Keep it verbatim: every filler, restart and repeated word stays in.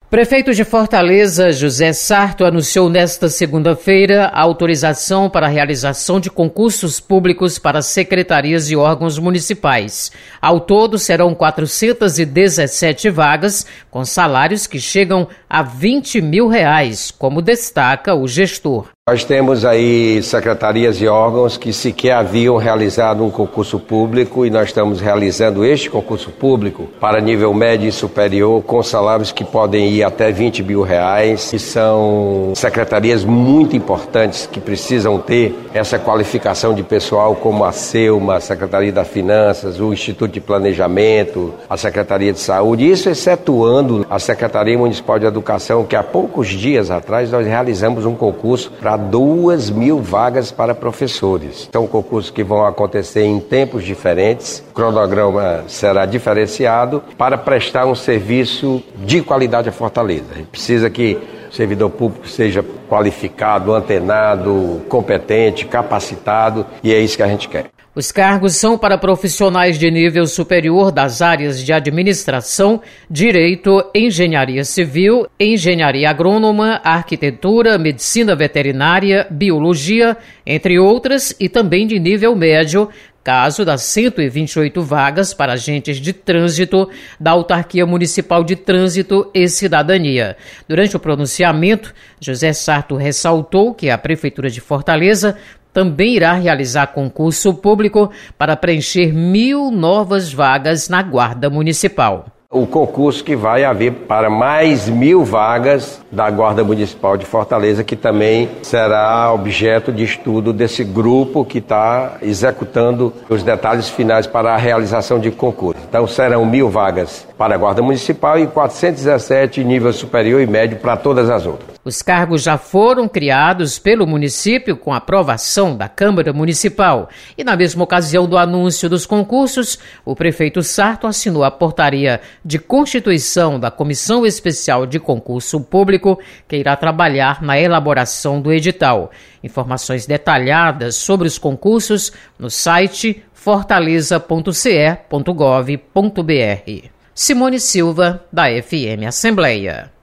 Prefeito de Fortaleza, José Sarto, anunciou nesta segunda-feira a autorização para a realização de concursos públicos para secretarias e órgãos municipais. Ao todo, serão quatrocentas e dezessete vagas, com salários que chegam a vinte mil reais, como destaca o gestor. Nós temos aí secretarias e órgãos que sequer haviam realizado um concurso público e nós estamos realizando este concurso público para nível médio e superior com salários que podem ir até vinte mil reais, e são secretarias muito importantes que precisam ter essa qualificação de pessoal, como a SEUMA, a Secretaria das Finanças, o Instituto de Planejamento, a Secretaria de Saúde, isso excetuando a Secretaria Municipal de Educação, que há poucos dias atrás nós realizamos um concurso para duas mil vagas para professores. São concursos que vão acontecer em tempos diferentes, o cronograma será diferenciado para prestar um serviço de qualidade a Fortaleza. A gente precisa que o servidor público seja qualificado, antenado, competente, capacitado, e é isso que a gente quer. Os cargos são para profissionais de nível superior das áreas de administração, direito, engenharia civil, engenharia agrônoma, arquitetura, medicina veterinária, biologia, entre outras, e também de nível médio, caso das cento e vinte e oito vagas para agentes de trânsito da Autarquia Municipal de Trânsito e Cidadania. Durante o pronunciamento, José Sarto ressaltou que a Prefeitura de Fortaleza também irá realizar concurso público para preencher mil novas vagas na Guarda Municipal. O concurso que vai haver para mais mil vagas da Guarda Municipal de Fortaleza, que também será objeto de estudo desse grupo que está executando os detalhes finais para a realização de concurso. Então serão mil vagas para a Guarda Municipal e quatrocentos e dezessete nível superior e médio para todas as outras. Os cargos já foram criados pelo município com aprovação da Câmara Municipal. E na mesma ocasião do anúncio dos concursos, o prefeito Sarto assinou a portaria de constituição da Comissão Especial de Concurso Público, que irá trabalhar na elaboração do edital. Informações detalhadas sobre os concursos no site fortaleza ponto c e ponto gov ponto b r. Simone Silva, da F M Assembleia.